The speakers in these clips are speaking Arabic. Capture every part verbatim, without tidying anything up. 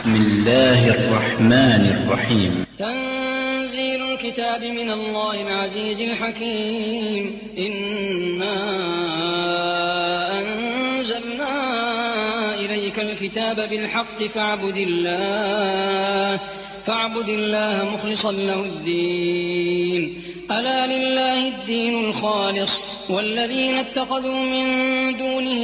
بسم الله الرحمن الرحيم. تنزيل الكتاب من الله العزيز الحكيم. إنا أنزلنا إليك الكتاب بالحق فاعبد الله فاعبد الله مخلصا له الدين. ألا لله الدين الخالص والذين اتخذوا من دونه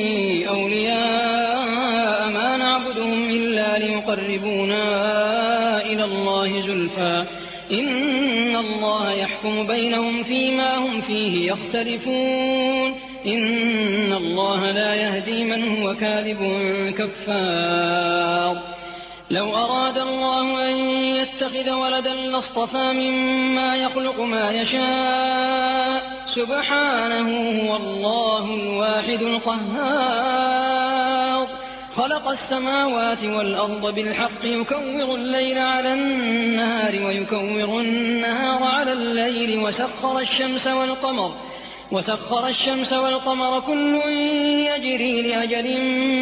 أولياء ما نعبدهم إلا ليقربونا إلى الله زلفى إن الله يحكم بينهم فيما هم فيه يختلفون. إن الله لا يهدي من هو كاذب كفار. لو أراد الله أن يتخذ ولدا لاصطفى مما يخلق ما يشاء سبحانه هو الله الواحد القهار. خلق السماوات والأرض بالحق يكور الليل على النهار ويكور النهار على الليل وسخر الشمس والقمر وسخر الشمس والقمر كل يجري لأجل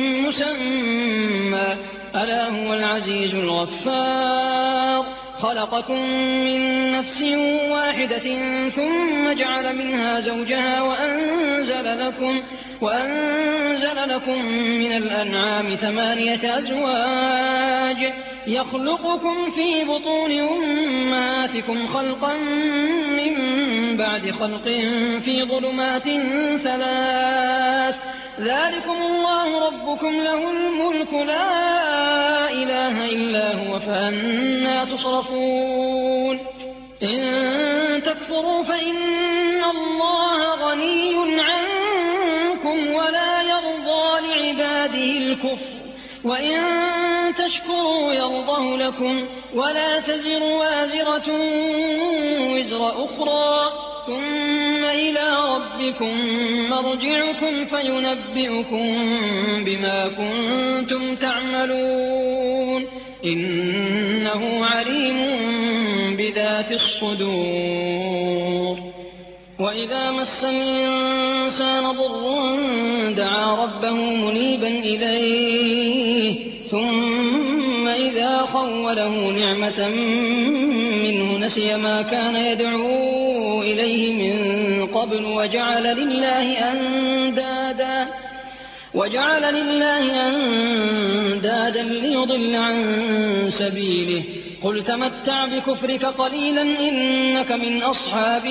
مسمى ألا هو العزيز الغفار. خلقكم من نفس واحدة ثم جعل منها زوجها وأنزل لكم, وأنزل لكم من الأنعام ثمانية أزواج يخلقكم في بطون أمهاتكم خلقا من بعد خلق في ظلمات ثلاث ذلكم الله ربكم له الملك لا إله إلا هو فأنى تصرفون. إن تكفروا فإن الله غني عنكم ولا يرضى لعباده الكفر وإن تشكروا يرضه لكم ولا تزر وازرة وزر أخرى ثم إلى ربكم مرجعكم فينبئكم بما كنتم تعملون إنه عليم بذات الصدور. وإذا مس الإنسان ضر دعا ربه منيبا إليه ثم إذا خوله نعمة منه نسي ما كان يدعو إليه من قبل وجعل لله أندادا وجعل لله أندادا ليضل عن سبيله. قل تمتع بكفرك قليلا إنك من أصحاب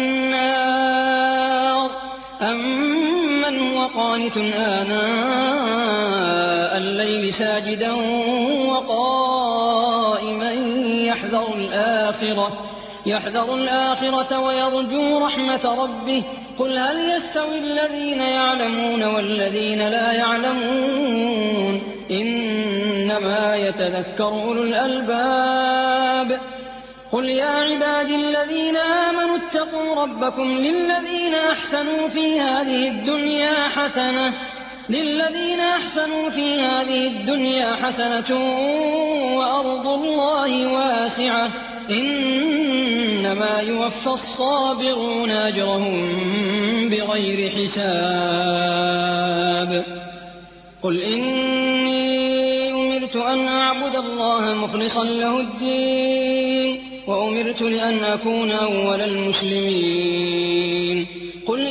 النار. أمن هو قانت آناء الليل ساجدا وقائما يحذر الآخرة يحذر الآخرة ويرجو رحمة ربه. قل هل يستوي الذين يعلمون والذين لا يعلمون إنما يتذكر أولو الألباب. قل يا عبادي الذين آمنوا اتقوا ربكم للذين أحسنوا في هذه الدنيا حسنة للذين أحسنوا في هذه الدنيا حسنة وأرض الله واسعة إنما يوفى الصابرون أجرهم بغير حساب. قل إني أمرت أن أعبد الله مخلصا له الدين وأمرت لأن أكون أول المسلمين. قل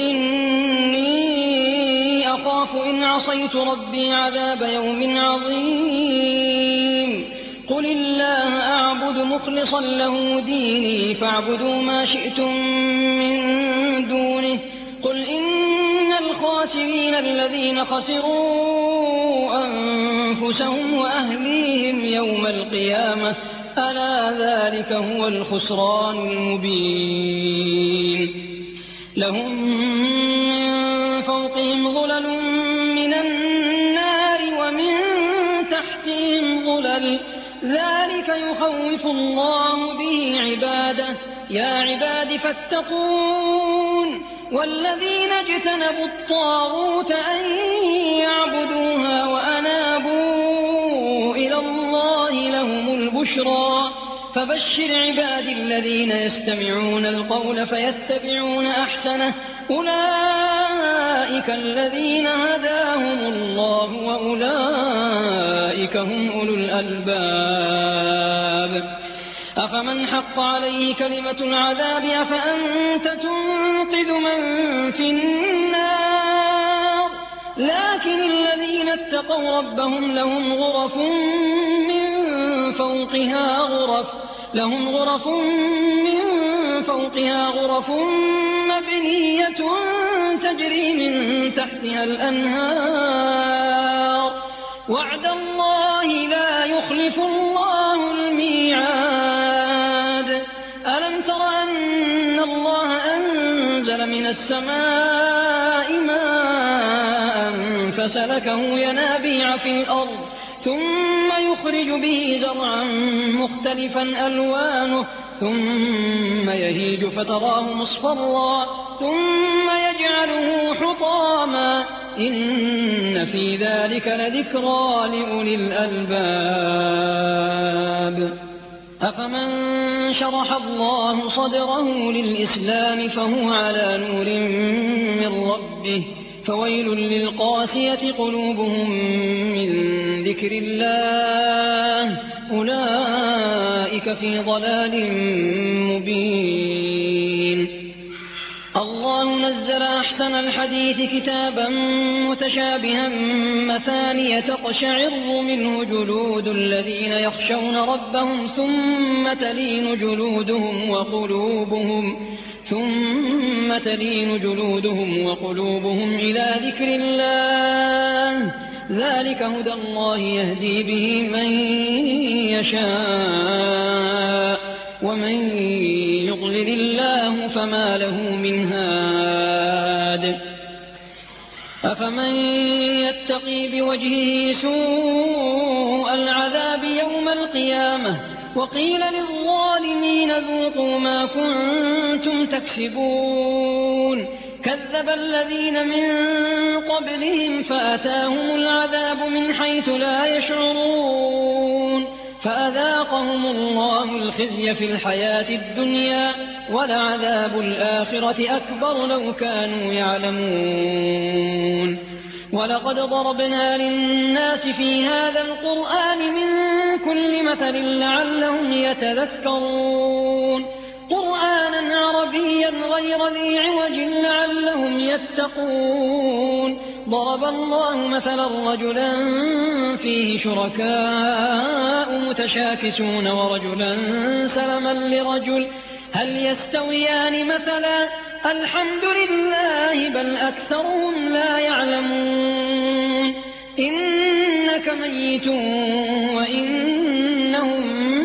إني أخاف إن عصيت ربي عذاب يوم عظيم. قل الله أعبد مخلصا له ديني فاعبدوا ما شئتم من دونه. قل إن الخاسرين الذين خسروا أنفسهم وأهليهم يوم القيامة ألا ذلك هو الخسران المبين. لهم من فوقهم ظلل من النار ومن تحتهم ظلل ذلك يخوف الله به عباده. يا عباد فاتقون. والذين اجتنبوا الطاغوت أن يعبدوها وأنابوا إلى الله لهم البشرى. فبشر عبادي الذين يستمعون القول فيتبعون أحسنه أولئك أولئك الذين هداهم الله وأولئك هم أولو الألباب أفمن حق عليه كلمة العذاب أفأنت تنقذ من في النار لكن الذين اتقوا ربهم لهم غرف من فوقها غرف لهم غرف من فوقها غرف مبنية تجري من تحتها الأنهار وعد الله لا يخلف الله الميعاد ألم تر أن الله أنزل من السماء ماء فسلكه ينابيع في الأرض ثم يخرج به زرعا مختلفا ألوانه ثم يهيج فتراه مصفرا ثم يجعله حطاما إن في ذلك لذكرى لأولي الألباب أفمن شرح الله صدره للإسلام فهو على نور من ربه فويل للقاسية قلوبهم من ذكر الله أولئك في ضلال مبين الله نزل أحسن الحديث كتابا متشابها مثانية تقشعر منه جلود الذين يخشون ربهم ثم تلين جلودهم وقلوبهم ثم تلين جلودهم وقلوبهم إلى ذكر الله ذلك هدى الله يهدي به من يشاء ومن يضلل الله فما له من هاد أفمن يتقي بوجهه سوء العذاب يوم القيامة وقيل للظالمين ذوقوا ما كنتم تكسبون كذب الذين من قبلهم فأتاهم العذاب من حيث لا يشعرون فأذاقهم الله الخزي في الحياة الدنيا ولعذاب الآخرة أكبر لو كانوا يعلمون ولقد ضربنا للناس في هذا القرآن من كل مثل لعلهم يتذكرون قرآنا عربيا غير ذي عوج لعلهم يتقون ضرب الله مثلا رجلا فيه شركاء متشاكسون ورجلا سلما لرجل هل يستويان مثلا الحمد لله بل أكثرهم لا يعلمون إنك ميت وإنهم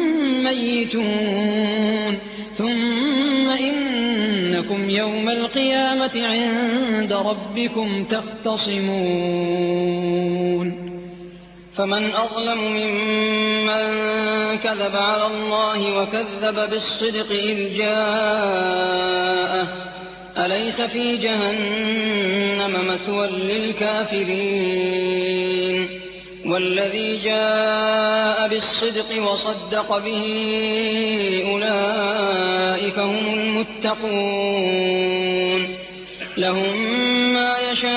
ميتون ثم إنكم يوم القيامة عند ربكم تختصمون فمن أظلم ممن كذب على الله وكذب بالصدق إذ جاءه أليس في جهنم مثوى للكافرين والذي جاء بالصدق وصدق به أولئك هم المتقون لهم ما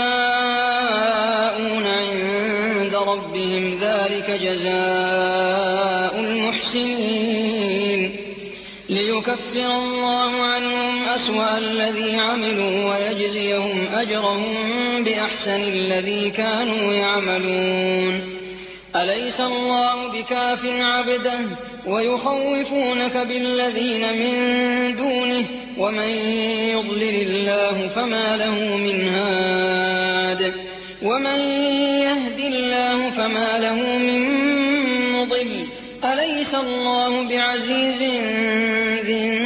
يشاءون عند ربهم ذلك جزاء المحسنين ليكفر الله عنهم أسوأ الذي عملوا ويجزيهم أجرهم بأحسن الذي كانوا يعملون أليس الله بكاف عبده ويخوفونك بالذين من دونه ومن يضلل الله فما له من هاد ومن يهد الله فما له من مضل أليس الله بعزيز ذي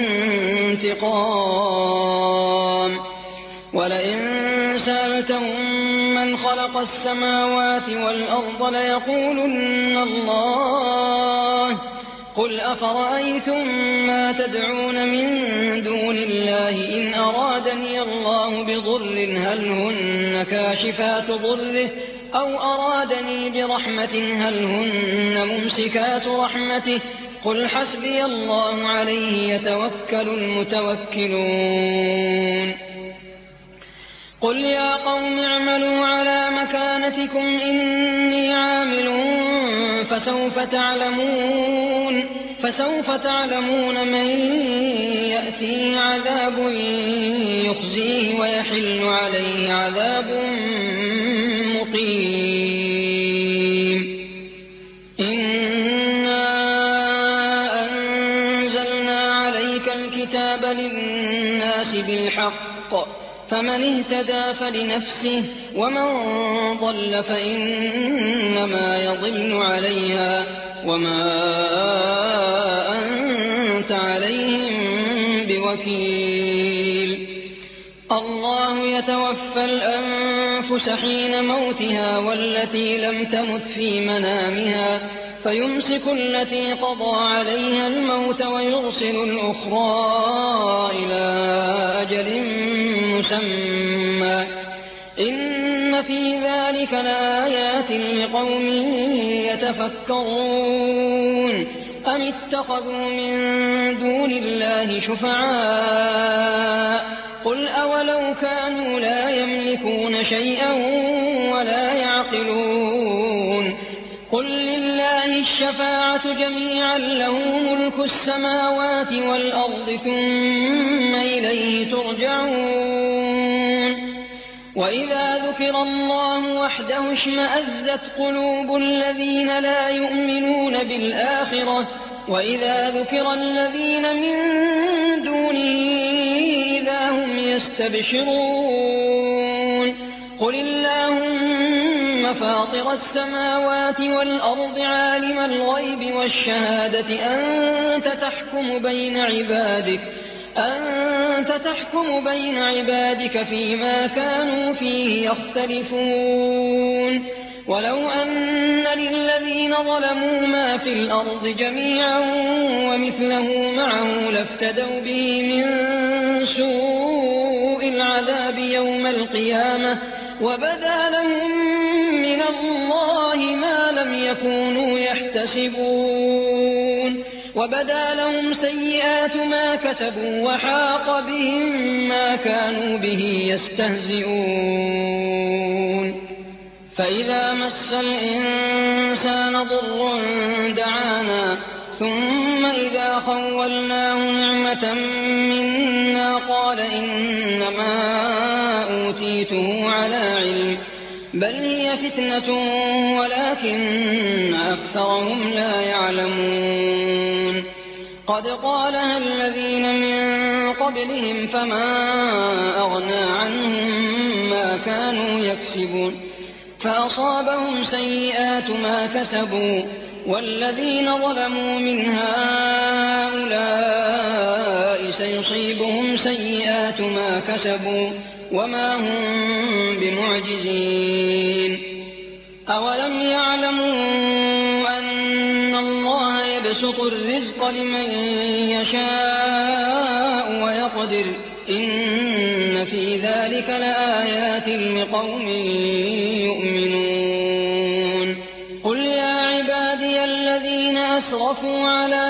انتقام ولئن سألتهم من خلق السماوات والأرض ليقولن الله قل أفرأيتم ما تدعون من دون الله إن أرادني الله بضر هل هن كاشفات ضره أو أرادني برحمة هل هن ممسكات رحمته قل حسبي الله عليه يتوكل المتوكلون قل يا قوم اعملوا على مكانتكم إني عامل فسوف تعلمون فسوف تعلمون من يأتيه عذاب يخزيه ويحل عليه عذاب مقيم. إنا أنزلنا عليك الكتاب للناس بالحق فمن اهتدى فلنفسه ومن ضل فإنما يضل عليها وما أنت عليهم بوكيل. الله يتوفى الأنفس حين موتها والتي لم تمت في منامها فيمسك التي قضى عليها الموت ويرسل الأخرى إلى أجل مسمى إن في ذلك لآيات لقوم يتفكرون. أم اتخذوا من دون الله شفعاء قل أولو كانوا لا يملكون شيئا ولا يعقلون قل لله الشفاعة جميعا له ملك السماوات والأرض ثم إليه ترجعون. وإذا ذكر الله وحده اشمأزت قلوب الذين لا يؤمنون بالآخرة وإذا ذكر الذين من دونه إذا هم يستبشرون. قل اللهم فاطر السماوات والأرض عالم الغيب والشهادة أنت تحكم بين عبادك أنت تحكم بين عبادك فيما كانوا فيه يختلفون. ولو أن للذين ظلموا ما في الأرض جميعا ومثله معه لافتدوا به من سوء العذاب يوم القيامة وبدا لهم من الله ما لم يكونوا يحتسبون وبدا لهم سيئات ما كسبوا وحاق بهم ما كانوا به يستهزئون. فإذا مس الإنسان ضر دعانا ثم إذا خولناه نعمة منا قال إنما أوتيته على علم بل هي فتنة ولكن أكثرهم لا يعلمون. قد قالها الذين من قبلهم فما أغنى عنهم ما كانوا يكسبون فأصابهم سيئات ما كسبوا والذين ظلموا من هؤلاء سيصيبهم سيئات ما كسبوا وما هم بمعجزين. أولم يعلموا أن الله يبسط الرزق لمن يشاء ويقدر إن في ذلك لآيات لقوم يؤمنون. قل يا عبادي الذين أسرفوا على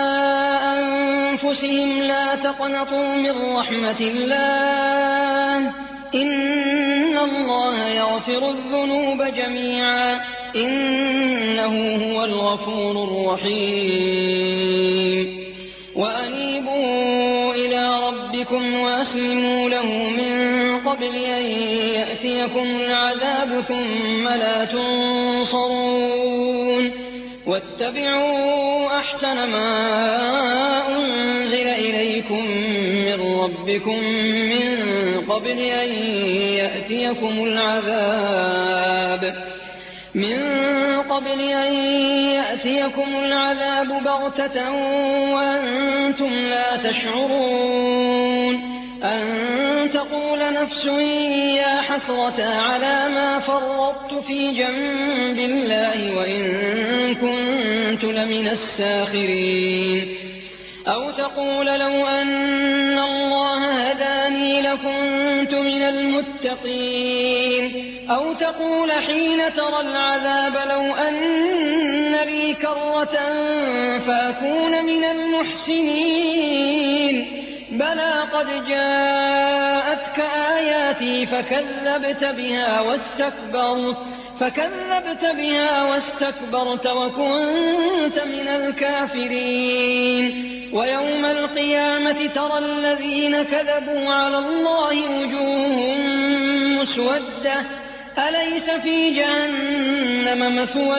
أنفسهم لا تقنطوا من رحمة الله إن الله يغفر الذنوب جميعا إنه هو الغفور الرحيم. وأنيبوا إلى ربكم وأسلموا له من قبل أن يأتيكم العذاب ثم لا تنصرون. واتبعوا أحسن ما أنزل إليكم من ربكم من قبل أن يأتيكم العذاب من قبل أن يأتيكم العذاب بغتة وأنتم لا تشعرون أن تقول نفس يا حسرة على ما فرطت في جنب الله وإن كنت لمن الساخرين أو تقول لو أن الله هداني لكنت من المتقين أو تقول حين ترى العذاب لو أن لي كرة فأكون من المحسنين بلى قد جاءتك آياتي فكذبت بها واستكبرت فكذبت بها واستكبرت وكنت من الكافرين ويوم القيامة ترى الذين كذبوا على الله وجوههم مسودة أليس في جهنم مثوى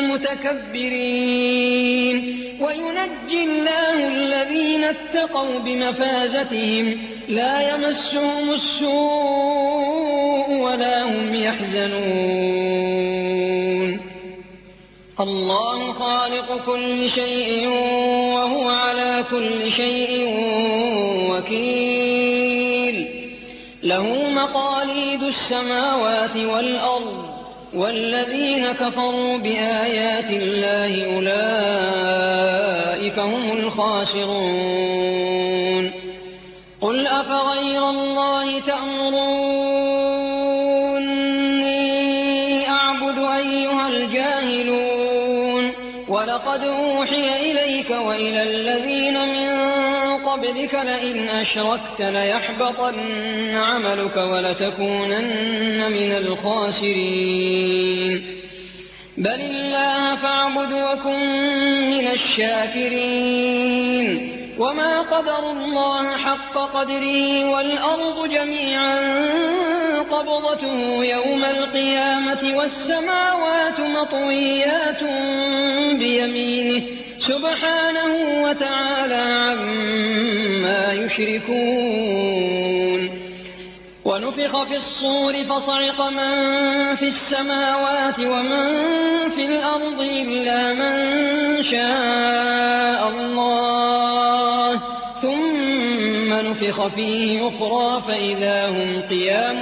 للمتكبرين وينجي الله الذين اتقوا بمفازتهم لا يمسهم السوء ولا هم يحزنون الله خالق كل شيء وهو على كل شيء وكيل له مقاليد السماوات والأرض والذين كفروا بآيات الله أولئك هم الخاسرون قل أفغير الله تأمروني أعبد أيها الجاهلون ولقد أوحي إليك وإلى الذين من قبلك لئن أشركت ليحبطن عملك ولتكونن من الخاسرين بل الله فاعبد وكن من الشاكرين وما قدروا الله حق قدره والأرض جميعا قبضته يوم القيامة والسماوات مطويات بيمينه سبحانه وتعالى عما يشركون ونفخ في الصور فصعق من في السماوات ومن في الأرض إلا من شاء الله ثم نفخ فيه أخرى فإذا هم قيام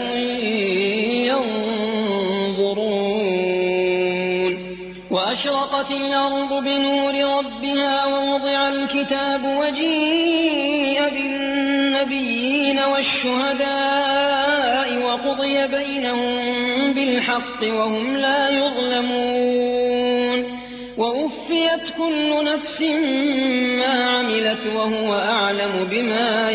ينظرون وأشرقت الأرض بنور ربها ووضع الكتاب وجيء بالنبيين والشهداء وقضي بينهم بالحق وهم لا يظلمون ووفيت كل نفس ما عملت وهو أعلم بما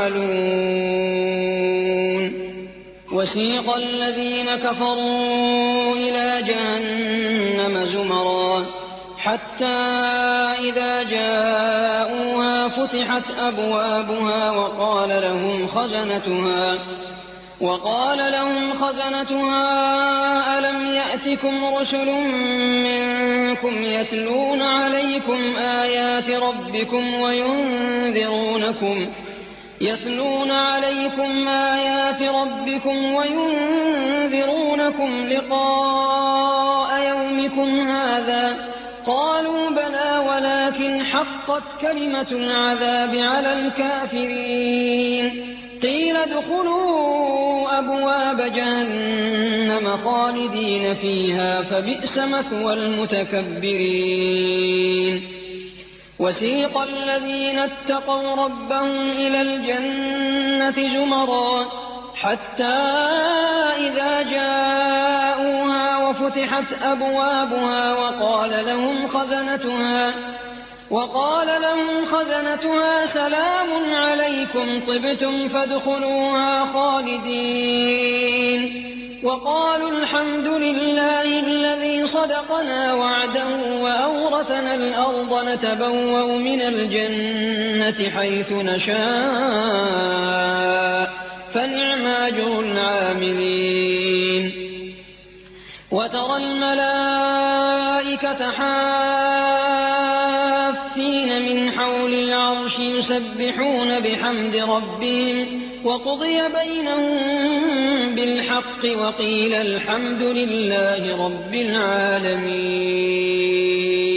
يفعلون وسيق الذين كفروا إلى جهنم زمرا حتى إذا جاءوها فتحت أبوابها وقال لهم خزنتها وقال لهم خزنتها ألم يأتكم رسل منكم يتلون عليكم آيات ربكم وينذرونكم يتلون عليكم آيات ربكم وينذرونكم لقاء يومكم هذا قالوا بلى ولكن حقت كلمة العذاب على الكافرين قيل ادخلوا أبواب جهنم خالدين فيها فبئس مثوى المتكبرين وسيق الذين اتقوا ربهم إلى الجنة زمرا حتى إذا جاءوها وفتحت أبوابها وقال لهم خزنتها وقال لهم خزنتها سلام عليكم طبتم فادخلوها خالدين وقالوا الحمد لله الذي صدقنا وعده وأورثنا الأرض نتبوأ من الجنة حيث نشاء فنعم أجر العاملين وترى الملائكة حافين من حول العرش يسبحون بحمد ربهم وقضي بينهم بالحق وقيل الحمد لله رب العالمين.